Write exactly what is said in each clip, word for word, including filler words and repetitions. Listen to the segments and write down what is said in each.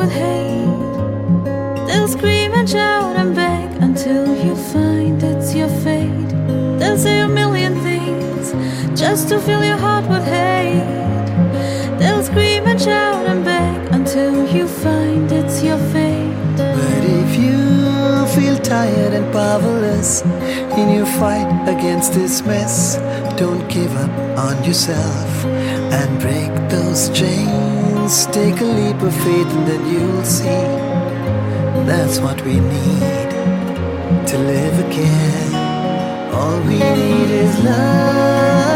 with hate. They'll scream and shout and beg until you find it's your fate. They'll say a million things just to fill your heart with hate. They'll scream and shout and beg until you find it's your fate. But if you feel tired and powerless in your fight against this mess, don't give up on yourself and break those chains. Take a leap of faith and then you'll see that's what we need to live again. All we need is love.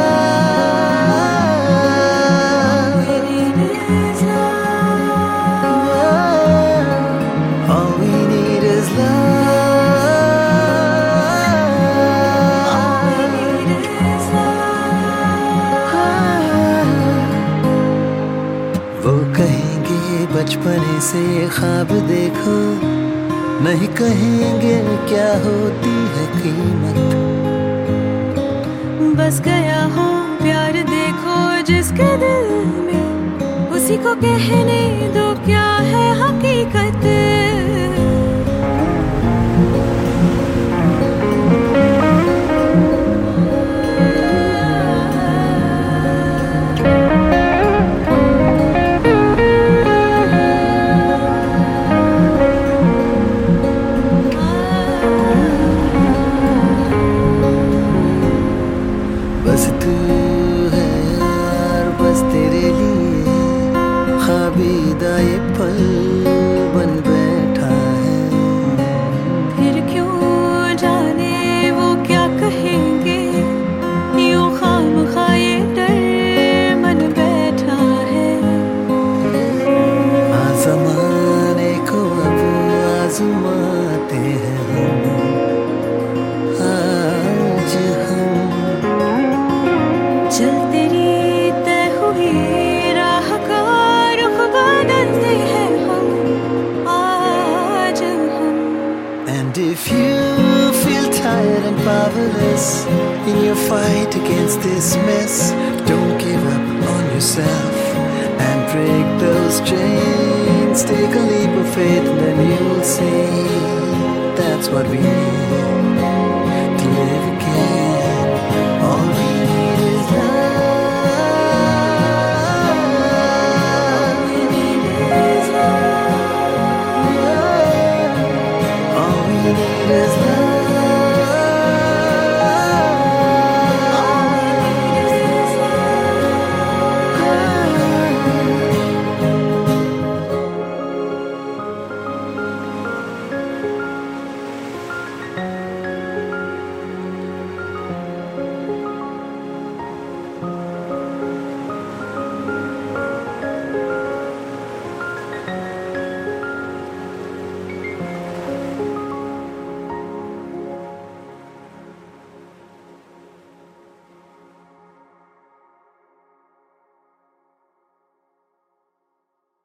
बचपने से ख्वाब देखो, नहीं कहेंगे क्या होती है कीमत। बस गया हो प्यार देखो जिसके दिल में, उसी को कहने दो क्या है हकीकत। बस तू है यार, बस तेरे लिए ख्वाबीदा ये पल बन बैठा है। फिर क्यों जाने वो क्या कहेंगे, यूं खामखा ये डर मन बैठा है। ज़माने को अब आज़माते हैं हम, आज हम चल तेरी तय हुई राह का रुख बदलते हैं हम, आज हम। And if you feel tired and powerless in your fight against this mess, don't give up on yourself and break those chains. Take a leap of faith and then you'll see that's what we need